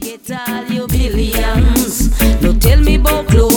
Forget all your billions. No tell me about clothes.